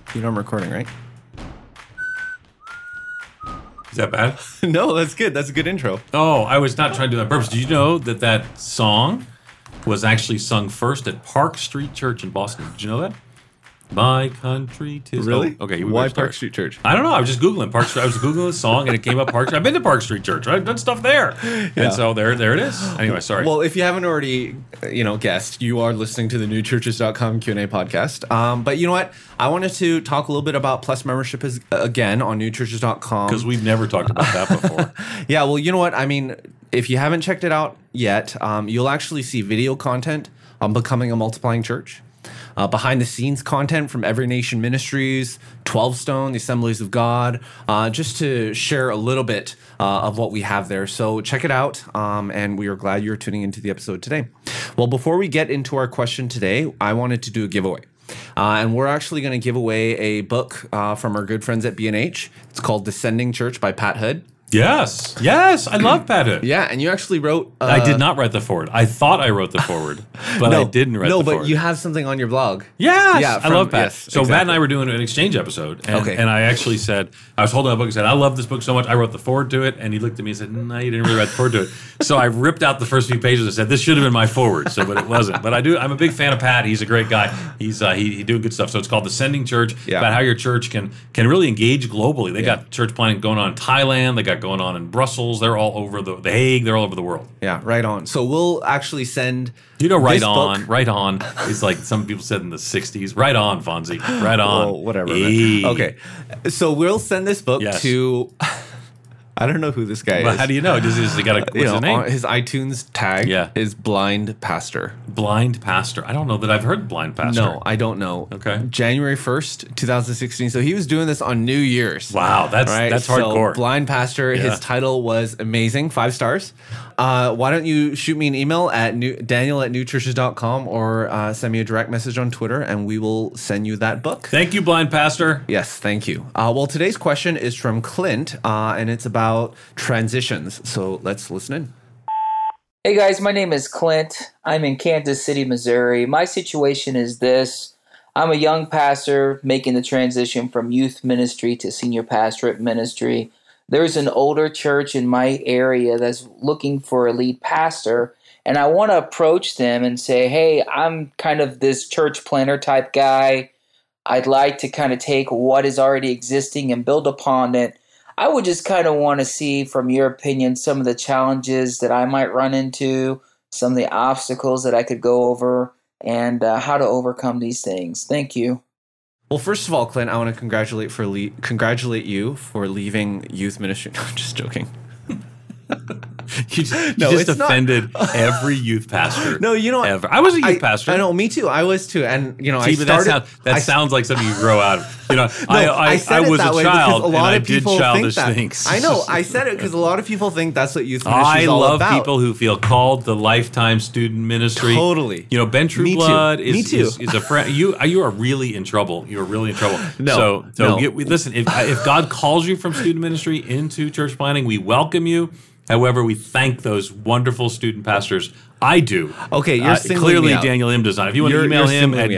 You know I'm recording, right? Is that bad? No, that's good. That's a good intro. Oh, I was not trying to do that on purpose. Did you know that song was actually sung first at Park Street Church in Boston? Did you know that? My country 'tis... Really? Oh, okay. Why Park Street Church? I don't know. I was just Googling Park Street. I was Googling the song and it came up Park Street. I've been to Park Street Church. I've done stuff there. Yeah. And so there it is. Anyway, sorry. Well, if you haven't already, guessed, you are listening to the newchurches.com Q&A podcast. But you know what? I wanted to talk a little bit about Plus membership again on newchurches.com. Because we've never talked about that before. Yeah, well, you know what? I mean, if you haven't checked it out yet, you'll actually see video content on Becoming a Multiplying Church. Behind the scenes content from Every Nation Ministries, 12 Stone, the Assemblies of God, just to share a little bit of what we have there. So check it out, and we are glad you're tuning into the episode today. Well, before we get into our question today, I wanted to do a giveaway. And we're actually going to give away a book from our good friends at B&H. It's called Descending Church by Pat Hood. Yes. I love Pat Hood. Yeah, and you actually wrote... I did not write the forward. I thought I wrote the forward, but I didn't write the forward. No, but you have something on your blog. Yes, Yeah, I love Pat. yes, so exactly. Matt and I were doing an exchange episode, and I actually said, I was holding a book and said, I love this book so much, I wrote the forward to it, and he looked at me and said, no, you didn't really write the forward to it. So I ripped out the first few pages and said, this should have been my forward, but it wasn't. But I'm a big fan of Pat. He's a great guy. He's he doing good stuff. So it's called Descending Church, about how your church can really engage globally. They got church planting going on in Thailand, they got going on in Brussels. They're all over the Hague. They're all over the world. Yeah, right on. So we'll actually send. Right on is like some people said in the 60s. Right on, Fonzie. Right on. Well, whatever. Hey. Okay, so we'll send this book to. I don't know who this guy is. How do you know? Does he got what's his name? His iTunes tag is Blind Pastor. Blind Pastor. I don't know that I've heard Blind Pastor. No, I don't know. Okay. January 1st, 2016. So he was doing this on New Year's. Wow, that's hardcore. So Blind Pastor, his title was amazing, 5 stars. Why don't you shoot me an email at daniel@newchurches.com or send me a direct message on Twitter and we will send you that book. Thank you, Blind Pastor. Yes, thank you. Well, today's question is from Clint, and it's about transitions. So let's listen in. Hey guys, my name is Clint. I'm in Kansas City, Missouri. My situation is this. I'm a young pastor making the transition from youth ministry to senior pastorate ministry. There's an older church in my area that's looking for a lead pastor, and I want to approach them and say, hey, I'm kind of this church planner type guy. I'd like to kind of take what is already existing and build upon it. I would just kind of want to see, from your opinion, some of the challenges that I might run into, some of the obstacles that I could go over, and how to overcome these things. Thank you. Well, first of all, Clint, I want to congratulate you for leaving youth ministry. No, I'm just joking. You just offended every youth pastor. No, you know, ever. I was a youth pastor. I know, me too. I was too, and I started. That sounds like something you grow out of. I was a child, and I did childish things. I know. I said it because a lot of people think that's what youth ministry is all about. I love people who feel called to lifetime student ministry. Totally. Ben Trueblood is a friend. You are really in trouble. You're really in trouble. No. Listen. If God calls you from student ministry into church planting, we welcome you. However, we thank those wonderful student pastors. I do. Okay, you're singling clearly me out. Daniel M does not. If you want to email him at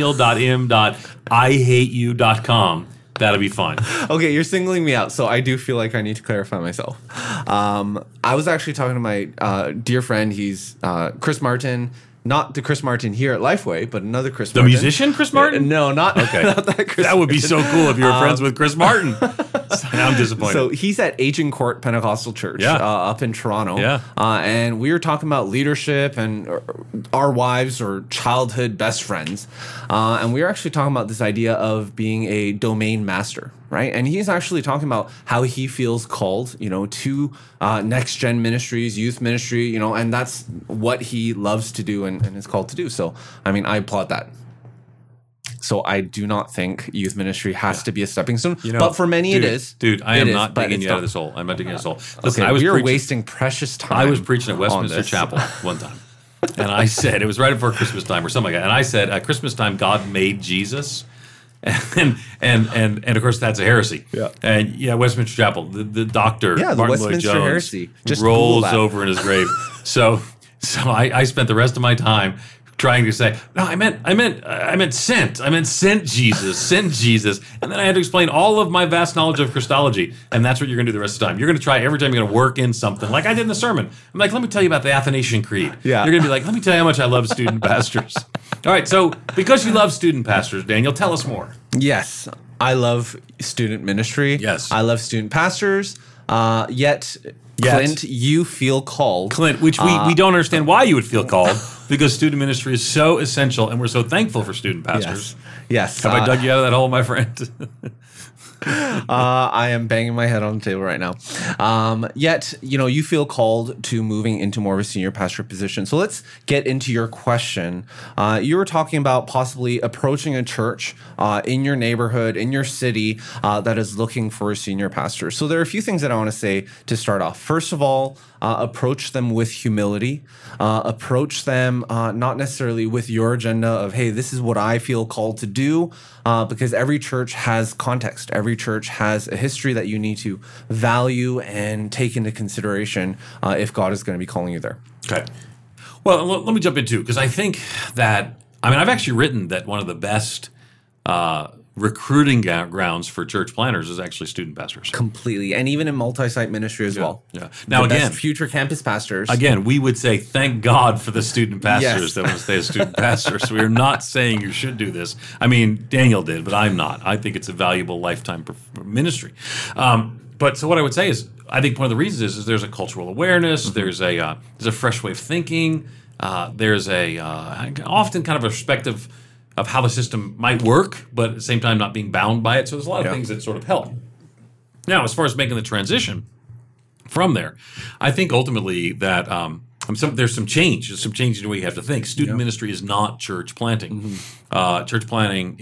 daniel.m.ihateyou.com, that'll be fine. Okay, you're singling me out, so I do feel like I need to clarify myself. I was actually talking to my dear friend. He's Chris Martin. Not the Chris Martin here at Lifeway, but another Chris Martin. The musician Chris Martin? No, not that Chris That would be so cool if you were friends with Chris Martin. I'm disappointed. So he's at Aging Court Pentecostal Church up in Toronto. Yeah. And we were talking about leadership and our wives or childhood best friends. And we were actually talking about this idea of being a domain master, right? And he's actually talking about how he feels called, to next gen ministries, youth ministry, and that's what he loves to do and is called to do. So, I mean, I applaud that. So I do not think youth ministry has to be a stepping stone, but for many it is. Dude, I am not digging you out of this hole. I'm not digging this hole. Listen, we are wasting precious time. I was preaching at Westminster Chapel one time, and I said, it was right before Christmas time or something like that, and I said, at Christmas time, God made Jesus. And of course that's a heresy. Yeah. And Westminster Chapel, the doctor, the Martin Westminster Lloyd Jones, heresy. Just rolls over in his grave. So I spent the rest of my time trying to say, no, I meant sent Jesus. And then I had to explain all of my vast knowledge of Christology. And that's what you're going to do the rest of the time. You're going to try every time you're going to work in something like I did in the sermon. I'm like, let me tell you about the Athanasian Creed. Yeah. You're going to be like, let me tell you how much I love student pastors. All right. So because you love student pastors, Daniel, tell us more. Yes. I love student ministry. Yes. I love student pastors. Yet, Clint, you feel called. Clint, which we don't understand why you would feel called, because student ministry is so essential, and we're so thankful for student pastors. Yes. Have I dug you out of that hole, my friend? I am banging my head on the table right now. Yet, you feel called to moving into more of a senior pastor position. So let's get into your question. You were talking about possibly approaching a church in your neighborhood, in your city, that is looking for a senior pastor. So there are a few things that I want to say to start off. First of all, approach them with humility. Approach them not necessarily with your agenda of, hey, this is what I feel called to do, because every church has context. Every church has a history that you need to value and take into consideration if God is going to be calling you there. Okay. Well, let me jump in too, because I think that, I've actually written that one of the best recruiting grounds for church planners is actually student pastors. Completely. And even in multi-site ministry as well. Yeah. Now, again, future campus pastors. Again, we would say thank God for the student pastors that want to stay as student pastors. So we're not saying you should do this. Daniel did, but I'm not. I think it's a valuable lifetime ministry. But so what I would say is, I think one of the reasons is there's a cultural awareness. There's a fresh way of thinking. There's often kind of a perspective of how the system might work, but at the same time not being bound by it. So there's a lot of things that sort of help. Now, as far as making the transition from there, I think ultimately that there's some change. There's some change in the way you have to think. Student ministry is not church planting. Mm-hmm. Church planting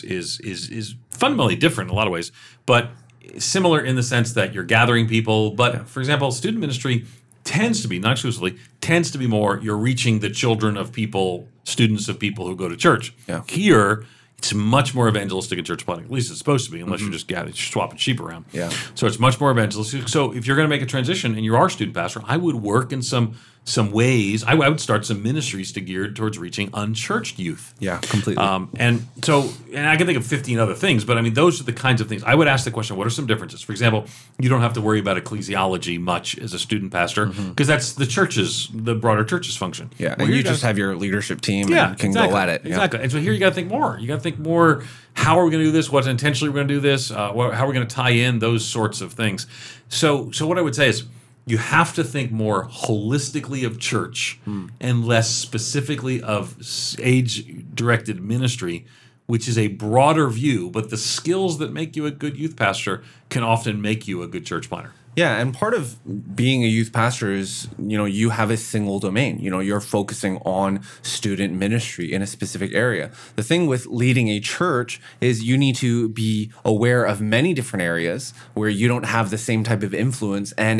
is fundamentally different in a lot of ways, but similar in the sense that you're gathering people. But for example, student ministry tends to be, not exclusively, tends to be more you're reaching the children of people, students of people who go to church. Yeah. Here, it's much more evangelistic in church planting. At least it's supposed to be, unless you're just swapping sheep around. Yeah. So it's much more evangelistic. So if you're going to make a transition and you are a student pastor, I would work in some ways. I would start some ministries geared towards reaching unchurched youth. Yeah, completely. And I can think of 15 other things, but those are the kinds of things. I would ask the question, what are some differences? For example, you don't have to worry about ecclesiology much as a student pastor, because that's the broader church's function. Yeah, and you just have your leadership team and can go at it. Exactly. And so here you got to think more. You got to think more, how are we going to do this? What intentionally we're going to do this? How are we going to tie in those sorts of things? So what I would say is, you have to think more holistically of church and less specifically of age-directed ministry, which is a broader view, but the skills that make you a good youth pastor can often make you a good church planner. Yeah, and part of being a youth pastor is, you have a single domain. You're focusing on student ministry in a specific area. The thing with leading a church is you need to be aware of many different areas where you don't have the same type of influence and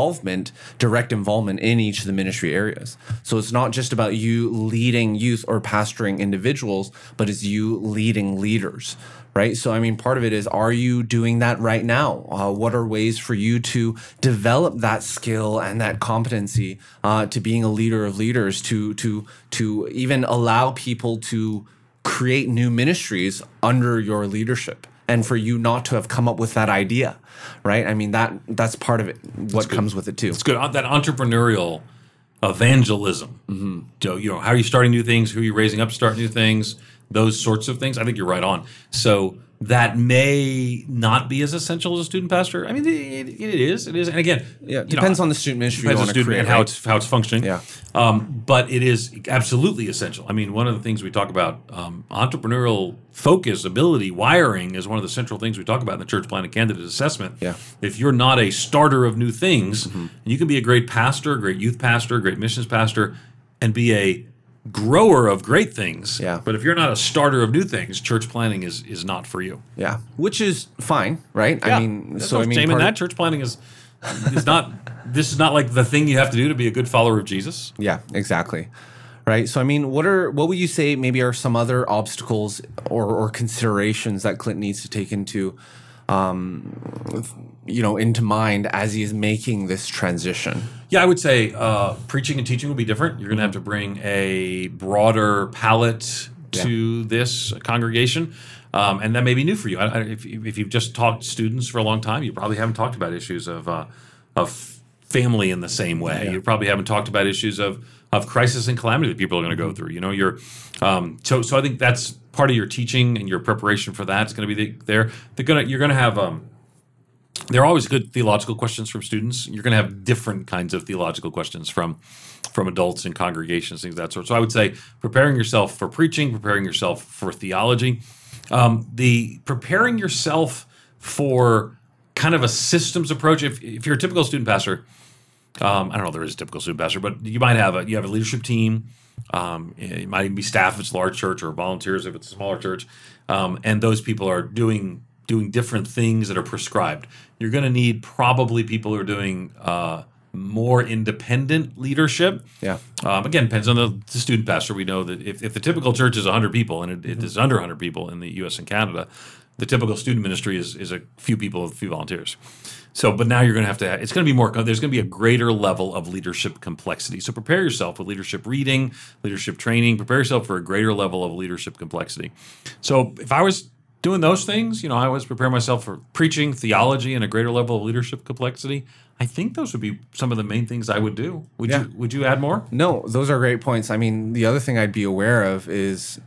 direct involvement in each of the ministry areas. So it's not just about you leading youth or pastoring individuals, but it's you leading leaders. Right. So, part of it is, are you doing that right now? What are ways for you to develop that skill and that competency to being a leader of leaders, to even allow people to create new ministries under your leadership, and for you not to have come up with that idea, right? That's part of it. What comes with it too. It's good. That entrepreneurial evangelism. Mm-hmm. So, how are you starting new things? Who are you raising up to start new things? Those sorts of things. I think you're right on. So that may not be as essential as a student pastor. It is. And again, it depends on the student ministry you want to create, and how it's functioning. Yeah. But it is absolutely essential. One of the things we talk about, entrepreneurial focus, ability, wiring is one of the central things we talk about in the church planning candidate assessment. Yeah. If you're not a starter of new things, you can be a great pastor, a great youth pastor, a great missions pastor, and be a grower of great things. Yeah. But if you're not a starter of new things, church planning is not for you. Yeah. Which is fine, right? Yeah. Church planning is not, this is not like the thing you have to do to be a good follower of Jesus. Yeah, exactly. Right. So, what would you say maybe are some other obstacles or considerations that Clint needs to take into mind as he is making this transition? Yeah, I would say preaching and teaching will be different. You're going to have to bring a broader palette to this congregation. And that may be new for you. If you've just taught students for a long time, you probably haven't talked about issues of family in the same way. Yeah. You probably haven't talked about issues of crisis and calamity that people are going to go through. You're so I think that's part of your teaching and your preparation for that. It's going to be you're going to have. There are always good theological questions from students. You're going to have different kinds of theological questions from adults and congregations, things of that sort. So I would say preparing yourself for preaching, preparing yourself for theology, the preparing yourself for kind of a systems approach. If you're a typical student pastor, I don't know if there is a typical student pastor, but you might have a leadership team. It might even be staff if it's a large church, or volunteers if it's a smaller church, and those people are doing different things that are prescribed. You're going to need probably people who are doing more independent leadership. Yeah. Again, depends on the student pastor. We know that if the typical church is 100 people, and it is under 100 people in the U.S. and Canada, the typical student ministry is a few people, a few volunteers. So, but now you're going to have to, it's going to be more, there's going to be a greater level of leadership complexity. So prepare yourself with leadership reading, leadership training, prepare yourself for a greater level of leadership complexity. So if I was doing those things, I always prepare myself for preaching, theology, and a greater level of leadership complexity. I think those would be some of the main things I would do. Would you add more? No, those are great points. I mean, the other thing I'd be aware of is,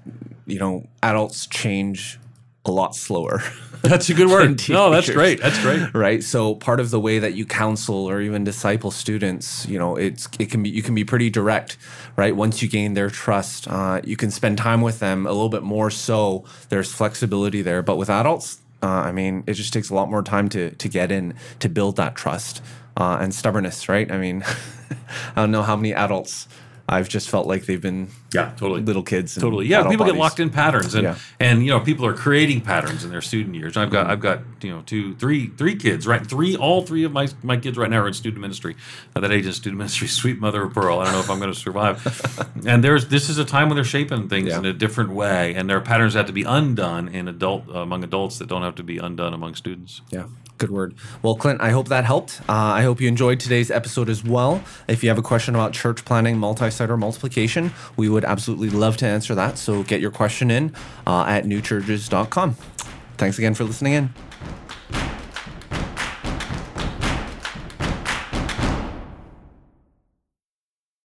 adults change a lot slower. That's a good word. No, that's great. That's great. Right. So part of the way that you counsel or even disciple students, you can be pretty direct, right? Once you gain their trust, you can spend time with them a little bit more. So there's flexibility there. But with adults, it just takes a lot more time to get in, to build that trust and stubbornness, right? I don't know how many adults I've just felt like they've been little kids. Totally. Yeah, people get locked in patterns, and people are creating patterns in their student years. I've got three kids, right? All three of my kids right now are in student ministry. At that age in student ministry, sweet mother of pearl. I don't know if I'm going to survive. And this is a time when they're shaping things in a different way, and their patterns have to be undone among adults that don't have to be undone among students. Yeah. Good word. Well, Clint, I hope that helped. I hope you enjoyed today's episode as well. If you have a question about church planning, multi-site, or multiplication, we would absolutely love to answer that. So get your question in at newchurches.com. Thanks again for listening in.